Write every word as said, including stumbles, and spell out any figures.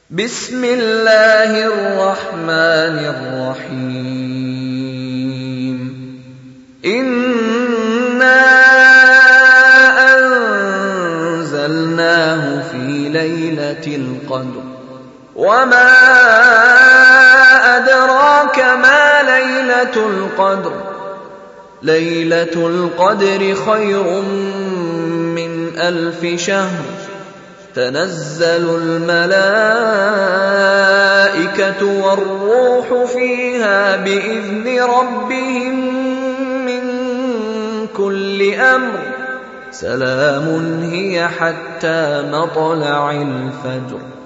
بسم الله الرحمن الرحيم إنا أنزلناه في ليلة القدر وما أدراك ما ليلة القدر ليلة القدر خير من ألف شهر تنزل الملائكة والروح فيها بإذن ربهم من كل أمر سلام هي حتى مطلع الفجر.